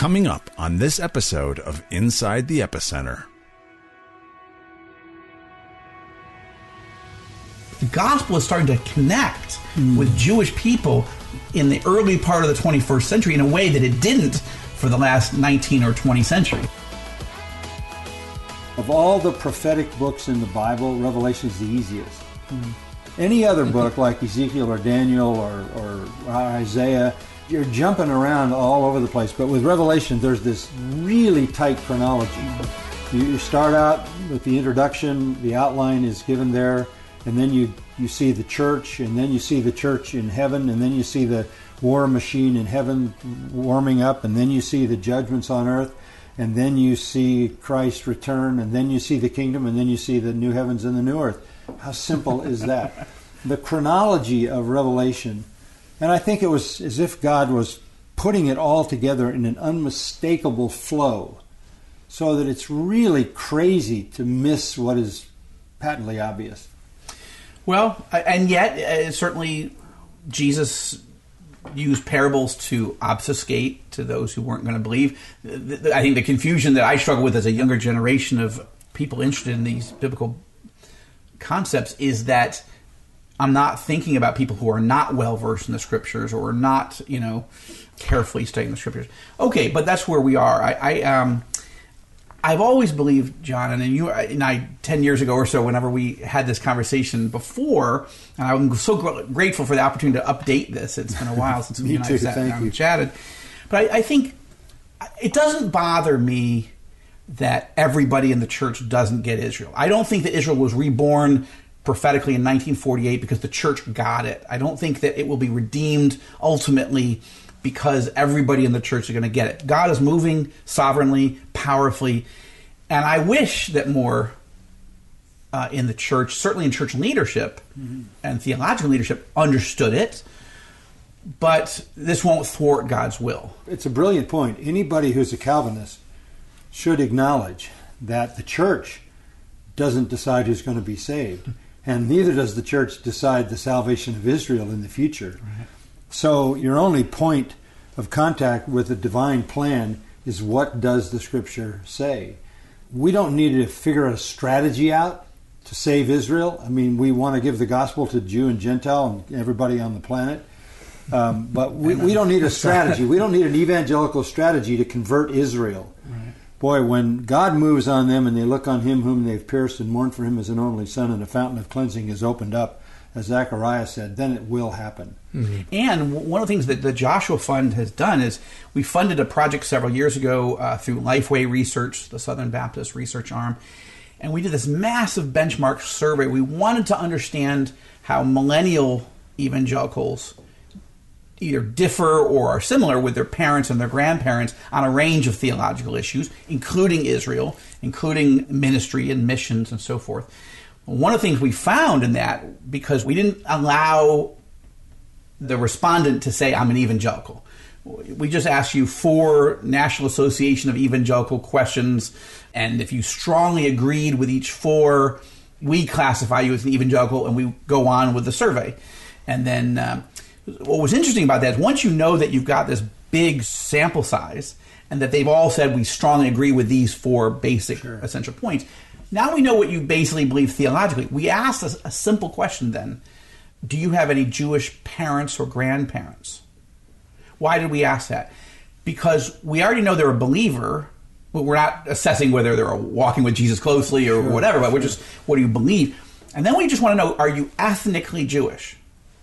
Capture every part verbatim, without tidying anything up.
Coming up on this episode of Inside the Epicenter. The gospel is starting to connect mm. with Jewish people in the early part of the twenty-first century in a way that it didn't for the last nineteen or twenty century. Of all the prophetic books in the Bible, Revelation is the easiest. Mm. Any other book like Ezekiel or Daniel or, or Isaiah, you're jumping around all over the place. But with Revelation, there's this really tight chronology. You start out with the introduction, the outline is given there, and then you, you see the church, and then you see the church in heaven, and then you see the war machine in heaven warming up, and then you see the judgments on earth, and then you see Christ's return, and then you see the kingdom, and then you see the new heavens and the new earth. How simple is that? The chronology of Revelation, and I think it was as if God was putting it all together in an unmistakable flow so that it's really crazy to miss what is patently obvious. Well, and yet, uh, certainly Jesus used parables to obfuscate to those who weren't going to believe. I think the confusion that I struggle with as a younger generation of people interested in these biblical concepts is that I'm not thinking about people who are not well versed in the scriptures or are not, you know, carefully studying the scriptures. Okay, but that's where we are. I, I um, I've always believed, John, and you and I, ten years ago or so, whenever we had this conversation before, and I'm so gr- grateful for the opportunity to update this. It's been a while since you and I sat down and chatted. But I, I think it doesn't bother me that everybody in the church doesn't get Israel. I don't think that Israel was reborn prophetically in nineteen forty-eight because the church got it. I don't think that it will be redeemed ultimately because everybody in the church is going to get it. God is moving sovereignly, powerfully, and I wish that more uh, in the church, certainly in church leadership mm-hmm. and theological leadership, understood it, but this won't thwart God's will. It's a brilliant point. Anybody who's a Calvinist should acknowledge that the church doesn't decide who's going to be saved, and neither does the church decide the salvation of Israel in the future. Right. So your only point of contact with the divine plan is what does the Scripture say? We don't need to figure a strategy out to save Israel. I mean, we want to give the gospel to Jew and Gentile and everybody on the planet. Um, but we, we don't need a strategy. We don't need an evangelical strategy to convert Israel. Right. Boy, when God moves on them and they look on him whom they've pierced and mourn for him as an only son, and a fountain of cleansing is opened up, as Zechariah said, then it will happen. Mm-hmm. And one of the things that the Joshua Fund has done is we funded a project several years ago uh, through Lifeway Research, the Southern Baptist research arm, and we did this massive benchmark survey. We wanted to understand how millennial evangelicals either differ or are similar with their parents and their grandparents on a range of theological issues, including Israel, including ministry and missions and so forth. One of the things we found in that, because we didn't allow the respondent to say, I'm an evangelical. We just asked you four National Association of Evangelical questions, and if you strongly agreed with each four, we classify you as an evangelical, and we go on with the survey. And then um, what was interesting about that is once you know that you've got this big sample size, and that they've all said we strongly agree with these four basic sure. essential points, now we know what you basically believe theologically. We asked a, a simple question then. Do you have any Jewish parents or grandparents? Why did we ask that? Because we already know they're a believer, but we're not assessing whether they're walking with Jesus closely or sure, whatever, but sure. we're just, what do you believe? And then we just want to know, are you ethnically Jewish?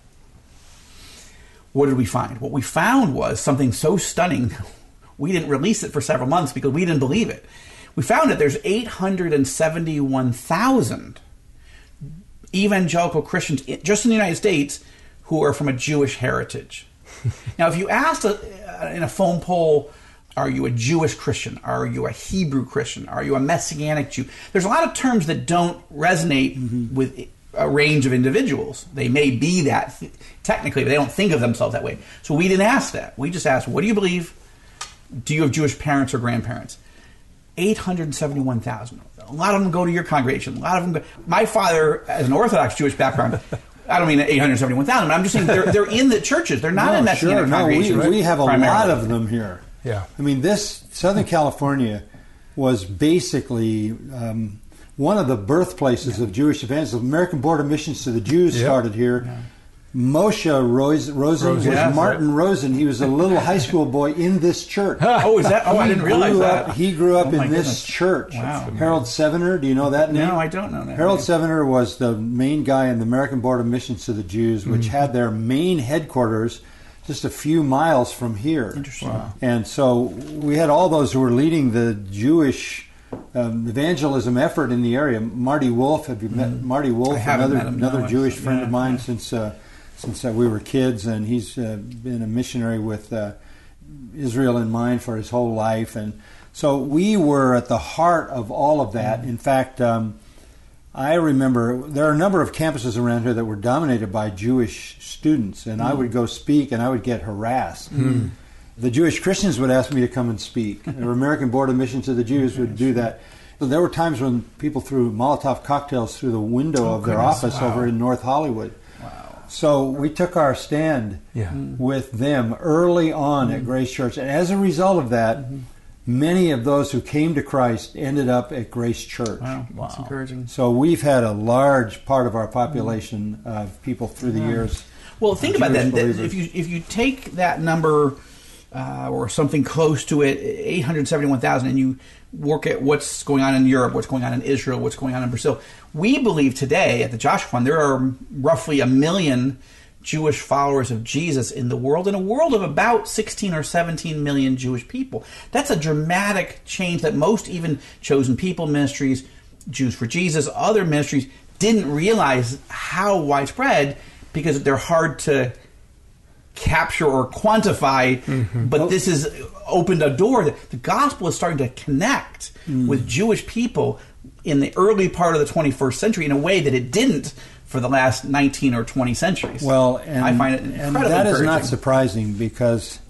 What did we find? What we found was something so stunning, we didn't release it for several months because we didn't believe it. We found that there's eight hundred seventy-one thousand evangelical Christians just in the United States who are from a Jewish heritage. Now, if you asked a, in a phone poll, are you a Jewish Christian? Are you a Hebrew Christian? Are you a Messianic Jew? There's a lot of terms that don't resonate mm-hmm. with a range of individuals. They may be that technically, but they don't think of themselves that way. So we didn't ask that. We just asked, what do you believe? Do you have Jewish parents or grandparents? eight hundred seventy-one thousand. A lot of them go to your congregation. A lot of them go. My father, as an Orthodox Jewish background, I don't mean eight hundred seventy-one thousand, but I'm just saying they're, they're in the churches. They're not no, in Messianic sure, congregations. No, we, we have a primarily. lot of them here. Yeah. I mean, this Southern California was basically um, one of the birthplaces yeah. of Jewish evangelism. American Board of Missions to the Jews yep. started here. Yeah. Moshe Rosen, Rosen was yeah, Martin right. Rosen. He was a little high school boy in this church. Oh, is that? Oh, I didn't realize that. Up, he grew up oh, in this goodness. church. Wow. Harold Sevener, do you know that name? No, I don't know that. Harold name. Sevener was the main guy in the American Board of Missions to the Jews, which mm-hmm. had their main headquarters just a few miles from here. Interesting. Wow. And so we had all those who were leading the Jewish um, evangelism effort in the area. Marty Wolf, have you met mm. Marty Wolf? Another met him, another no, Jewish yeah, friend of mine yeah. since uh, since uh, we were kids, and he's uh, been a missionary with uh, Israel in mind for his whole life. And so we were at the heart of all of that. Mm. In fact, um, I remember there are a number of campuses around here that were dominated by Jewish students, and mm. I would go speak, and I would get harassed. Mm. The Jewish Christians would ask me to come and speak. The American Board of Missions to the Jews would do that. There were times when people threw Molotov cocktails through the window oh, of their goodness. office wow. over in North Hollywood. Wow. So we took our stand yeah. with them early on mm. at Grace Church, and as a result of that, mm-hmm. many of those who came to Christ ended up at Grace Church. Wow, that's wow. encouraging. So we've had a large part of our population mm. of people through the years. Well, think about that. that. If you if you take that number uh, or something close to it, eight hundred seventy-one thousand, and you work at what's going on in Europe, what's going on in Israel, what's going on in Brazil, we believe today at the Joshua Fund there are roughly a million Jewish followers of Jesus in the world, in a world of about sixteen or seventeen million Jewish people. That's a dramatic change that most even Chosen People ministries, Jews for Jesus, other ministries didn't realize how widespread, because they're hard to capture or quantify, mm-hmm. but oh. this has opened a door that the gospel is starting to connect mm. with Jewish people in the early part of the twenty-first century in a way that it didn't for the last nineteen or twenty centuries. Well, and, I find it incredibly and that is not encouraging. surprising, because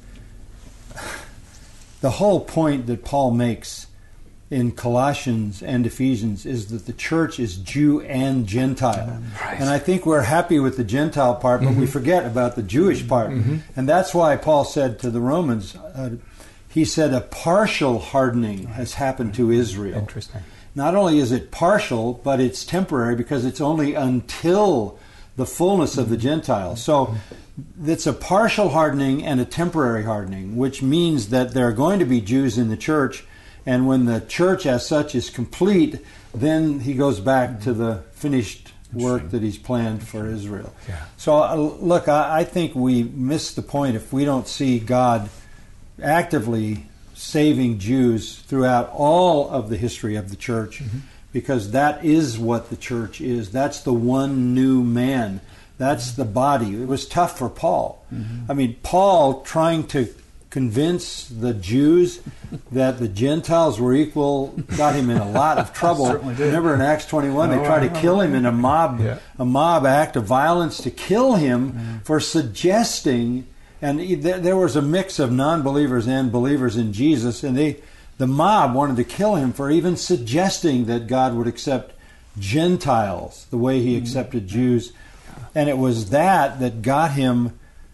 the whole point that Paul makes in Colossians and Ephesians is that the church is Jew and Gentile. Right. And I think we're happy with the Gentile part, but mm-hmm. we forget about the Jewish part. Mm-hmm. And that's why Paul said to the Romans, uh, he said a partial hardening has happened to Israel. Interesting. Not only is it partial, but it's temporary, because it's only until the fullness of the Gentiles. So it's a partial hardening and a temporary hardening, which means that there are going to be Jews in the church, and when the church as such is complete, then he goes back to the finished work that he's planned for Israel. Yeah. So uh, look, I, I think we miss the point if we don't see God actively saving Jews throughout all of the history of the church, mm-hmm. because that is what the church is. That's the one new man. That's the body. It was tough for Paul. Mm-hmm. I mean, Paul trying to convince the Jews that the Gentiles were equal got him in a lot of trouble. Remember in Acts twenty-one, they tried to kill him in a mob, yeah. a mob act of violence to kill him mm-hmm. for suggesting. And there was a mix of non-believers and believers in Jesus, and they, the mob wanted to kill him for even suggesting that God would accept Gentiles the way he accepted Jews. And it was that that got him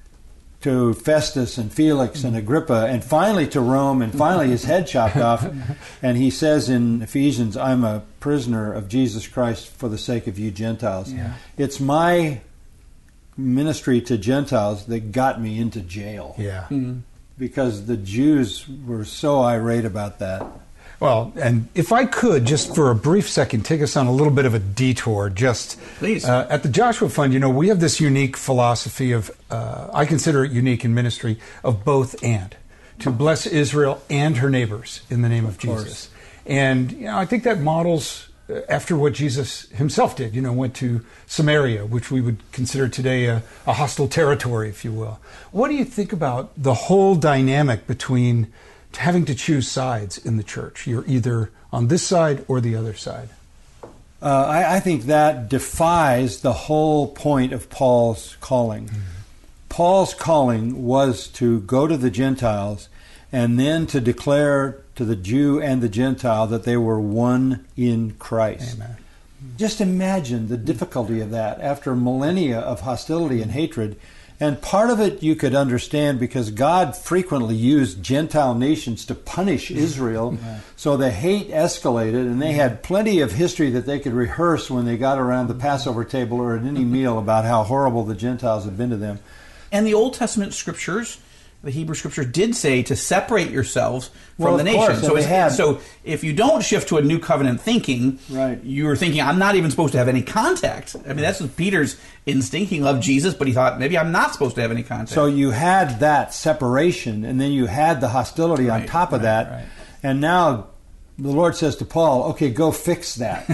to Festus and Felix and Agrippa, and finally to Rome, and finally his head chopped off. And he says in Ephesians, I'm a prisoner of Jesus Christ for the sake of you Gentiles. Yeah. It's my ministry to Gentiles that got me into jail. Yeah. Mm-hmm. Because the Jews were so irate about that. Well, and if I could, just for a brief second, take us on a little bit of a detour. Just Please. Uh, at the Joshua Fund, you know, we have this unique philosophy of, uh, I consider it unique in ministry, of both and. To bless Israel and her neighbors in the name of, of Jesus. Course. And, you know, I think that models after what Jesus himself did, you know, went to Samaria, which we would consider today a, a hostile territory, if you will. What do you think about the whole dynamic between having to choose sides in the church? You're either on this side or the other side. Uh, I, I think that defies the whole point of Paul's calling. Mm-hmm. Paul's calling was to go to the Gentiles and then to declare to the Jew and the Gentile that they were one in Christ. Amen. Just imagine the difficulty of that after millennia of hostility and hatred. And part of it you could understand because God frequently used Gentile nations to punish Israel. Yeah. So the hate escalated, and they had plenty of history that they could rehearse when they got around the Passover table or at any meal about how horrible the Gentiles had been to them. And the Old Testament scriptures, the Hebrew scriptures, did say to separate yourselves from well, the course, nation. So, they had. so if you don't shift to a new covenant thinking, right. you're thinking, I'm not even supposed to have any contact. I mean, that's what Peter's instinct. He loved Jesus, but he thought, maybe I'm not supposed to have any contact. So you had that separation, and then you had the hostility right, on top of right, that. Right. And now the Lord says to Paul, okay, go fix that.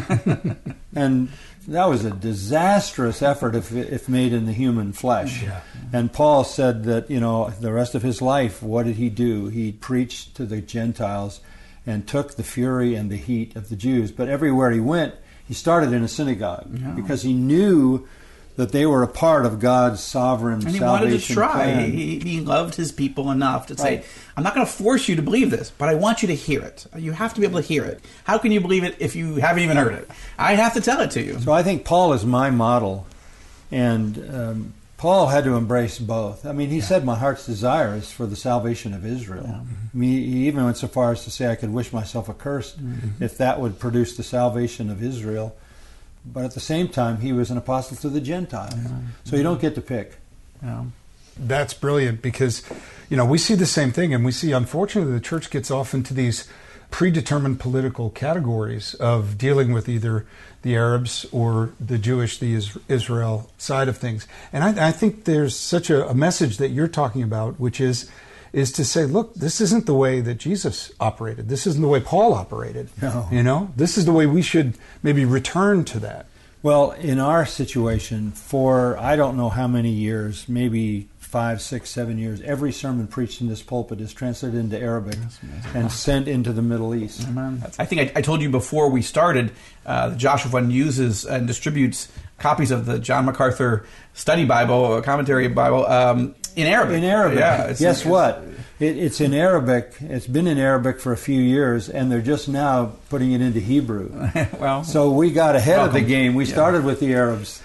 And that was a disastrous effort if, if made in the human flesh. Yeah. And Paul said that, you know, the rest of his life, what did he do? He preached to the Gentiles and took the fury and the heat of the Jews. But everywhere he went, he started in a synagogue yeah. because he knew that they were a part of God's sovereign and he salvation wanted to try. plan. He, he loved his people enough to Right. say, I'm not going to force you to believe this, but I want you to hear it. You have to be able to hear it. How can you believe it if you haven't even heard it? I have to tell it to you. So I think Paul is my model, and um, Paul had to embrace both. I mean, he yeah. said, my heart's desire is for the salvation of Israel. Yeah. I mean, he even went so far as to say, I could wish myself accursed mm-hmm. if that would produce the salvation of Israel. But at the same time, he was an apostle to the Gentiles. Yeah. So you don't get to pick. Yeah. That's brilliant because, you know, we see the same thing, and we see, unfortunately, the church gets off into these predetermined political categories of dealing with either the Arabs or the Jewish, the Israel side of things. And I, I think there's such a, a message that you're talking about, which is is to say, look, this isn't the way that Jesus operated. This isn't the way Paul operated. No. You know, this is the way we should maybe return to that. Well, in our situation, for I don't know how many years, maybe five, six, seven years, every sermon preached in this pulpit is translated into Arabic and sent into the Middle East. Amen. I think I, I told you before we started, uh, the Joshua Fund uses and distributes copies of the John MacArthur Study Bible, or Commentary Bible, um, in Arabic. In Arabic. Yeah, it's, Guess it's, what? It, it's in Arabic. It's been in Arabic for a few years, and they're just now putting it into Hebrew. Well, so we got ahead welcome. of the game. We yeah. started with the Arabs.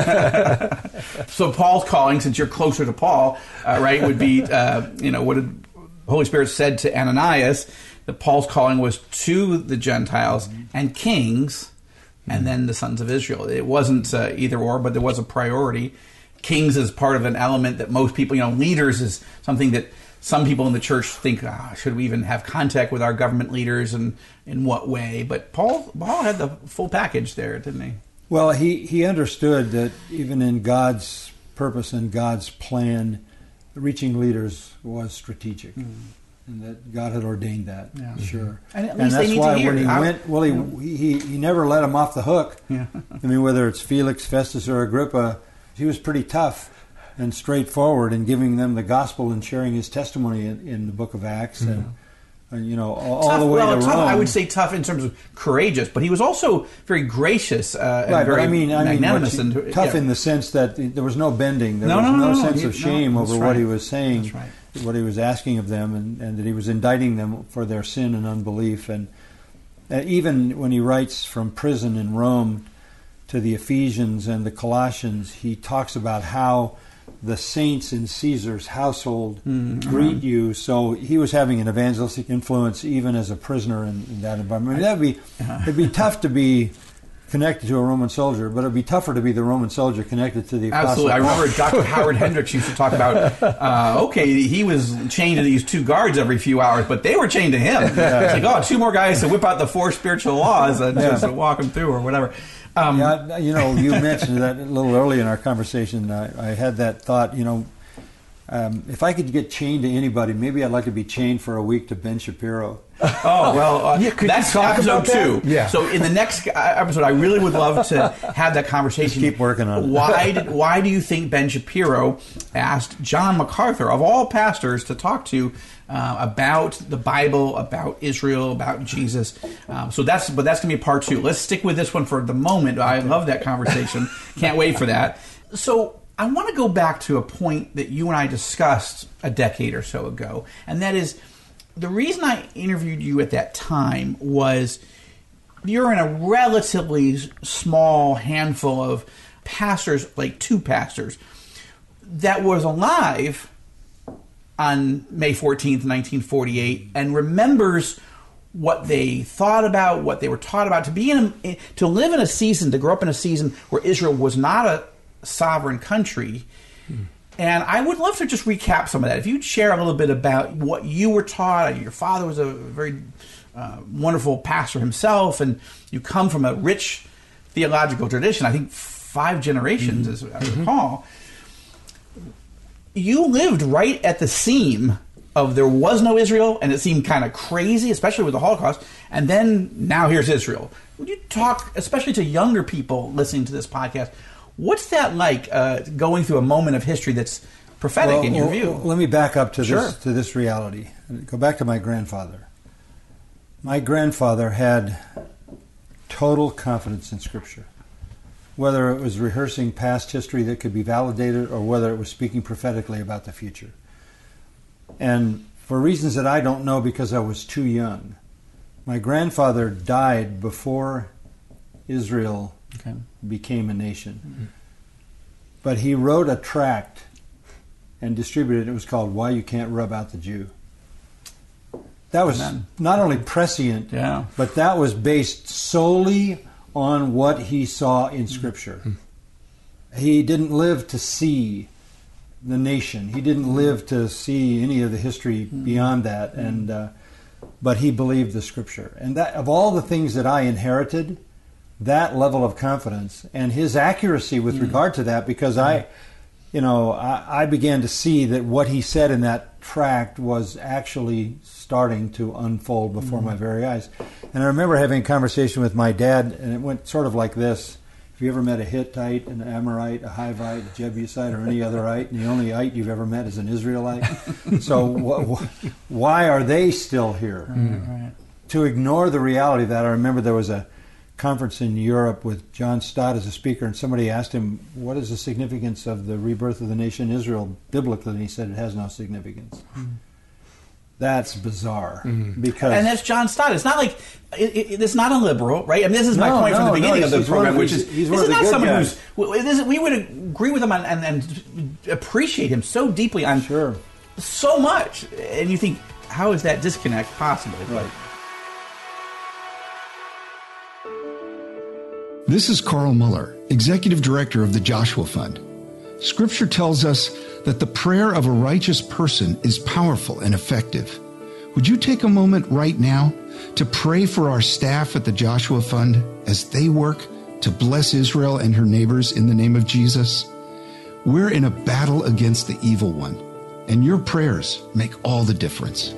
So Paul's calling, since you're closer to Paul, uh, right, would be, uh, you know, what did the Holy Spirit said to Ananias, that Paul's calling was to the Gentiles and kings, and then the sons of Israel. It wasn't uh, either or, but there was a priority. Kings is part of an element that most people, you know, leaders is something that some people in the church think, oh, should we even have contact with our government leaders, and in what way? But Paul, Paul had the full package there, didn't he? Well, he, he understood that even in God's purpose and God's plan, reaching leaders was strategic. Mm. And that God had ordained that, yeah. sure. And, at and least that's they need why to hear when he it. went, well, he, yeah. he he never let him off the hook. Yeah. I mean, whether it's Felix, Festus, or Agrippa, he was pretty tough and straightforward in giving them the gospel and sharing his testimony in, in the book of Acts, mm-hmm. and, and you know all, tough, all the way well, to tough, Rome. I would say tough in terms of courageous, but he was also very gracious uh, and right, very but I mean, I mean, magnanimous. you, and, tough yeah. in the sense that there was no bending. There no, was no, no, no, no, sense he, of shame no, over right. what he was saying. That's right. What he was asking of them, and, and that he was indicting them for their sin and unbelief. And uh, even when he writes from prison in Rome to the Ephesians and the Colossians, he talks about how the saints in Caesar's household mm-hmm. greet you. So he was having an evangelistic influence even as a prisoner in, in that environment. I mean, that'd be it'd be tough to be connected to a Roman soldier, but it'd be tougher to be the Roman soldier connected to the apostle. Absolutely. I remember Doctor Howard Hendricks used to talk about, uh, okay, he was chained to these two guards every few hours, but they were chained to him. Yeah. It's like, oh, two more guys to whip out the four spiritual laws and yeah. just walk them through or whatever. Um, yeah, you know, you mentioned that a little early in our conversation. I, I had that thought, you know, um, if I could get chained to anybody, maybe I'd like to be chained for a week to Ben Shapiro. Oh, well, uh, yeah, that's episode two. That? Yeah. So in the next episode, I really would love to have that conversation. Just keep working on it. Why, did, why do you think Ben Shapiro asked John MacArthur, of all pastors, to talk to uh, about the Bible, about Israel, about Jesus? Um, so that's, but that's going to be part two. Let's stick with this one for the moment. I love that conversation. Can't wait for that. So I want to go back to a point that you and I discussed a decade or so ago, and that is, the reason I interviewed you at that time was you're in a relatively small handful of pastors, like two pastors, that was alive on May fourteenth, nineteen forty-eight, and remembers what they thought about, what they were taught about, to be in a, to live in a season, to grow up in a season where Israel was not a sovereign country. Hmm. And I would love to just recap some of that. If you'd share a little bit about what you were taught. Your father was a very uh, wonderful pastor himself, and you come from a rich theological tradition, I think five generations, mm-hmm. as I recall. You lived right at the seam of there was no Israel, and it seemed kind of crazy, especially with the Holocaust, and then now here's Israel. Would you talk, especially to younger people listening to this podcast, what's that like, uh, going through a moment of history that's prophetic well, in your well, view? Well, let me back up to sure. this to this reality. Go back to my grandfather. My grandfather had total confidence in Scripture, whether it was rehearsing past history that could be validated or whether it was speaking prophetically about the future. And for reasons that I don't know because I was too young, my grandfather died before Israel okay. became a nation. Mm-hmm. But he wrote a tract and distributed it. It was called Why You Can't Rub Out the Jew. That was Amen. Not only prescient, yeah. but that was based solely on what he saw in Scripture. Mm-hmm. He didn't live to see the nation. He didn't live to see any of the history mm-hmm. beyond that, and uh, but he believed the Scripture. And that, of all the things that I inherited, that level of confidence and his accuracy with mm-hmm. regard to that, because mm-hmm. I, you know, I, I began to see that what he said in that tract was actually starting to unfold before mm-hmm. my very eyes. And I remember having a conversation with my dad, and it went sort of like this. Have you ever met a Hittite, an Amorite, a Hivite, a Jebusite, or any other ite? And the only ite you've ever met is an Israelite. So wh- wh- why are they still here? Mm-hmm. Right. To ignore the reality that I remember there was a conference in Europe with John Stott as a speaker, and somebody asked him, what is the significance of the rebirth of the nation Israel biblically? And he said, it has no significance. Mm-hmm. That's bizarre. Mm-hmm. Because and that's John Stott. It's not like it, it, it's not a liberal, right? I mean, this is my no, point no, from the beginning no, of the program, of, which is he's this is not someone guys. who's. It isn't, we would agree with him on, and, and appreciate him so deeply on sure. so much, and you think, how is that disconnect possible? Right. This is Carl Muller, Executive Director of the Joshua Fund. Scripture tells us that the prayer of a righteous person is powerful and effective. Would you take a moment right now to pray for our staff at the Joshua Fund as they work to bless Israel and her neighbors in the name of Jesus? We're in a battle against the evil one, and your prayers make all the difference.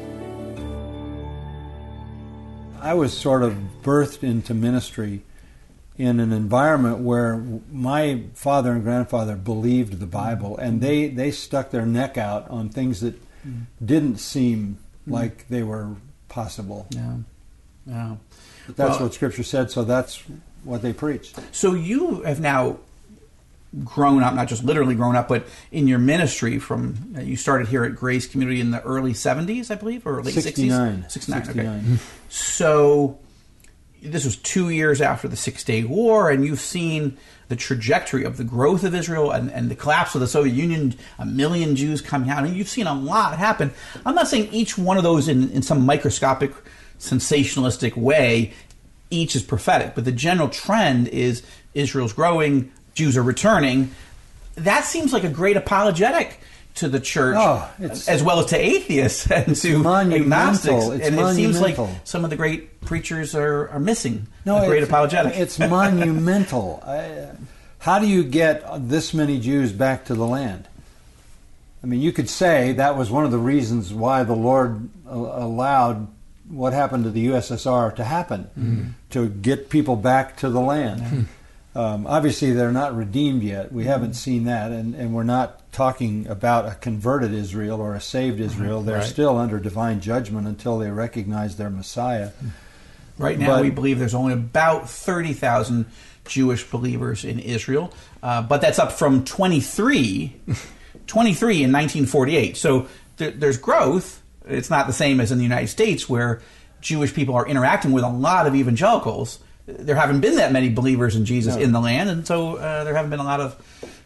I was sort of birthed into ministry in an environment where my father and grandfather believed the Bible, and they, they stuck their neck out on things that mm. didn't seem mm. like they were possible. Yeah, yeah. But that's well, what Scripture said, so that's what they preached. So you have now grown up, not just literally grown up, but in your ministry from, uh, you started here at Grace Community in the early seventies, I believe, or late sixty-nine. sixties? sixty-nine. sixty-nine. Okay. So this was two years after the Six-Day War, and you've seen the trajectory of the growth of Israel and, and the collapse of the Soviet Union, a million Jews coming out, and you've seen a lot happen. I'm not saying each one of those in, in some microscopic, sensationalistic way, each is prophetic, but the general trend is Israel's growing, Jews are returning. That seems like a great apologetic to the church, oh, as well as to atheists and to agnostics. It's and monumental. It seems like some of the great preachers are, are missing no, a great it's, apologetic. It's monumental. I, how do you get this many Jews back to the land? I mean, you could say that was one of the reasons why the Lord allowed what happened to the U S S R to happen, mm-hmm. to get people back to the land. Mm-hmm. Um, obviously, they're not redeemed yet. We mm-hmm. haven't seen that, and, and we're not talking about a converted Israel or a saved Israel. They're right. still under divine judgment until they recognize their Messiah. Right now, but, we believe there's only about thirty thousand Jewish believers in Israel, uh, but that's up from twenty-three, twenty-three in nineteen forty-eight. So there, there's growth. It's not the same as in the United States, where Jewish people are interacting with a lot of evangelicals. There haven't been that many believers in Jesus no. in the land, and so uh, there haven't been a lot of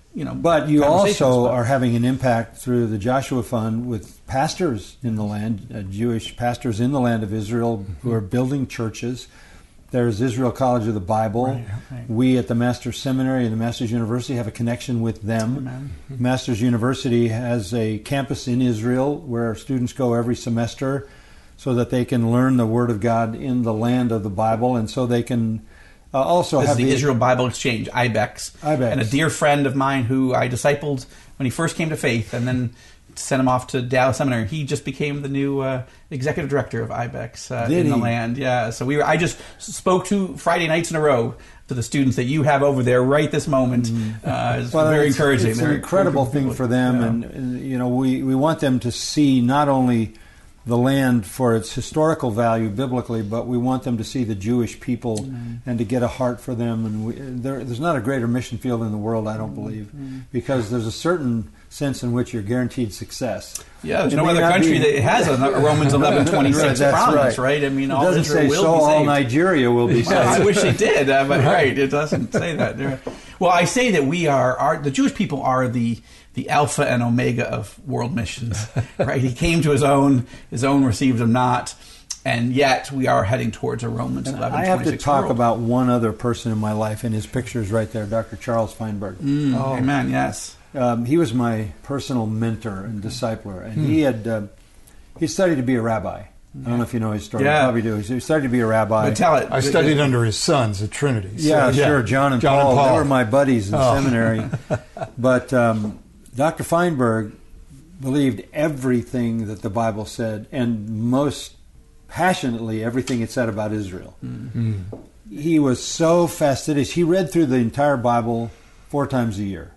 you know. But you conversations, also but- are having an impact through the Joshua Fund with pastors in the land, uh, Jewish pastors in the land of Israel who are building churches. There's Israel College of the Bible. Right, right. We at the Master's Seminary and the Master's University have a connection with them. Amen. Master's University has a campus in Israel where students go every semester so that they can learn the Word of God in the land of the Bible, and so they can uh, also This have is the Israel Bible Exchange, I B E X. I B E X. And a dear friend of mine who I discipled when he first came to faith and then sent him off to Dallas Seminary. He just became the new uh, executive director of I B E X uh, Did in the he? land. Yeah, so we were. I just spoke to Friday nights in a row to the students that you have over there right this moment. Uh, it's Well, very it's, encouraging. It's They're an incredible very thing people. for them, Yeah. and, and you know we, we want them to see not only the land for its historical value biblically, but we want them to see the Jewish people Mm-hmm. and to get a heart for them. And we, there, there's not a greater mission field in the world, I don't believe, Mm-hmm. because there's a certain sense in which you're guaranteed success. Yeah, there's It no may other not country be- that has a a Romans eleven twenty-six Right, that's promise, right. right. I mean, It all doesn't Israel say will so be all saved. Nigeria will be saved. Well, I wish it did, uh, but right, it doesn't say that. There- Well, I say that we are, are the Jewish people are the the alpha and omega of world missions. Right? He came to his own, his own received him not, and yet we are heading towards a Romans And eleven I have to twenty-six talk world. about one other person in my life, and his picture is right there, Doctor Charles Feinberg. Mm, Amen. Yes. Um, he was my personal mentor and discipler, and he had uh, he studied to be a rabbi. I don't know if you know his story. Yeah. You probably do. He studied to be a rabbi. But tell it. I studied under his sons at Trinity. so- yeah, sure. John and, John Paul, and Paul. They were my buddies in Oh. seminary. But um, Doctor Feinberg believed everything that the Bible said, and most passionately everything it said about Israel. Mm. He was so fastidious. He read through the entire Bible four times a year.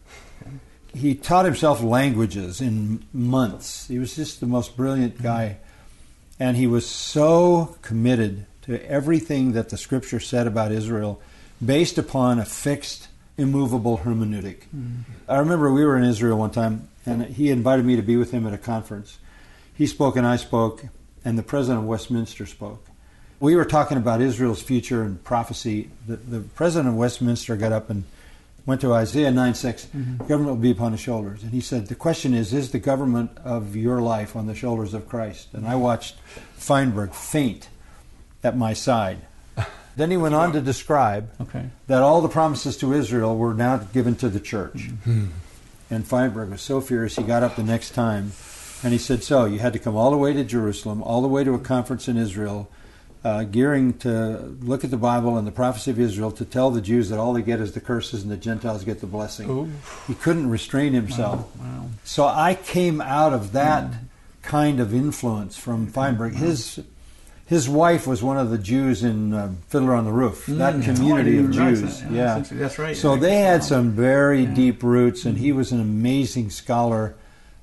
He taught himself languages in months. He was just the most brilliant guy. And he was so committed to everything that the Scripture said about Israel based upon a fixed, immovable hermeneutic. I remember we were in Israel one time, and he invited me to be with him at a conference. He spoke and I spoke, and the president of Westminster spoke. We were talking about Israel's future and prophecy. The, the president of Westminster got up and went to Isaiah nine six, the government will be upon his shoulders. And he said, the question is, is the government of your life on the shoulders of Christ? And I watched Feinberg faint at my side. Then he went on to describe Okay. that all the promises to Israel were now given to the church. And Feinberg was so furious, he got up the next time, and he said, so, you had to come all the way to Jerusalem, all the way to a conference in Israel, uh, gearing to look at the Bible and the prophecy of Israel to tell the Jews that all they get is the curses and the Gentiles get the blessing. Ooh. He couldn't restrain himself. Wow. So I came out of that kind of influence from Feinberg. His his wife was one of the Jews in uh, Fiddler on the Roof, that Mm. community Oh, I of didn't realize Jews. that. Yeah, That's, that's right. So they had Wow. some very Yeah. deep roots, and he was an amazing scholar.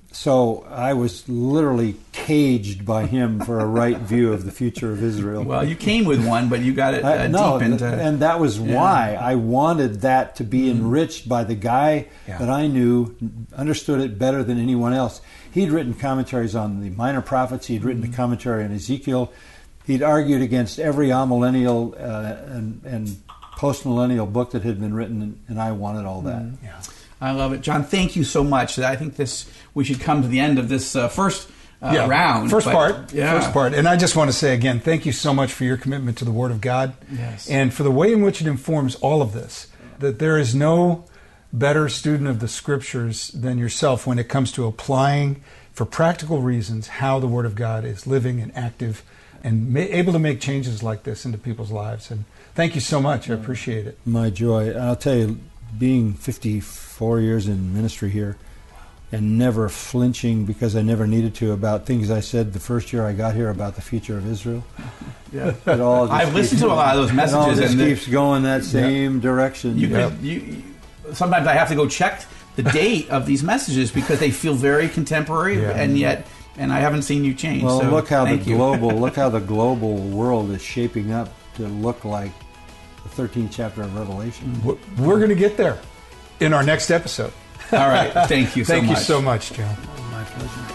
So I was literally caged by him for a right view of the future of Israel. Well, you came with one, but you got it uh, I, no, deep into. and that was Yeah. why I wanted that to be enriched by the guy Yeah. that I knew understood it better than anyone else. He'd written commentaries on the minor prophets. He'd written a commentary on Ezekiel. He'd argued against every amillennial uh, and, and postmillennial book that had been written, and, and I wanted all that. Yeah. I love it, John. Thank you so much. I think this we should come to the end of this uh, first uh, yeah. round. First but- part. yeah. First part. And I just want to say again, thank you so much for your commitment to the Word of God. Yes. And for the way in which it informs all of this. That there is no better student of the Scriptures than yourself when it comes to applying, for practical reasons, how the Word of God is living and active and ma- able to make changes like this into people's lives. And thank you so much. I appreciate it. My joy. I'll tell you, being fifty-four years in ministry here and never flinching because I never needed to about things I said the first year I got here about the future of Israel. Yeah. It all just I've listened keeps- to a lot of those It all messages, just and the- keeps going that same direction. You Yeah. could. You, you, sometimes I have to go check the date of these messages because they feel very contemporary, Yeah. and yet, and I haven't seen you change. Well, so look how the thank you. global look how the global world is shaping up to look like the thirteenth chapter of Revelation. W- We're going to get there in our next episode. All right. Thank you so Thank much. you so much, John. My pleasure.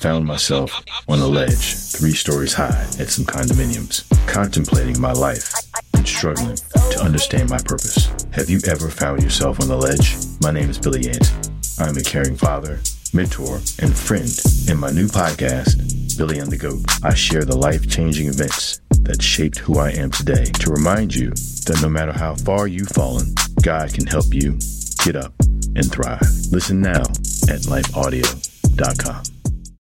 found myself on a ledge, three stories high at some condominiums, contemplating my life and struggling to understand my purpose. Have you ever found yourself on the ledge? My name is Billy Yancey. I'm a caring father, mentor, and friend. In my new podcast, Billy and the Goat, I share the life-changing events that shaped who I am today to remind you that no matter how far you've fallen, God can help you get up and thrive. Listen now at life audio dot com.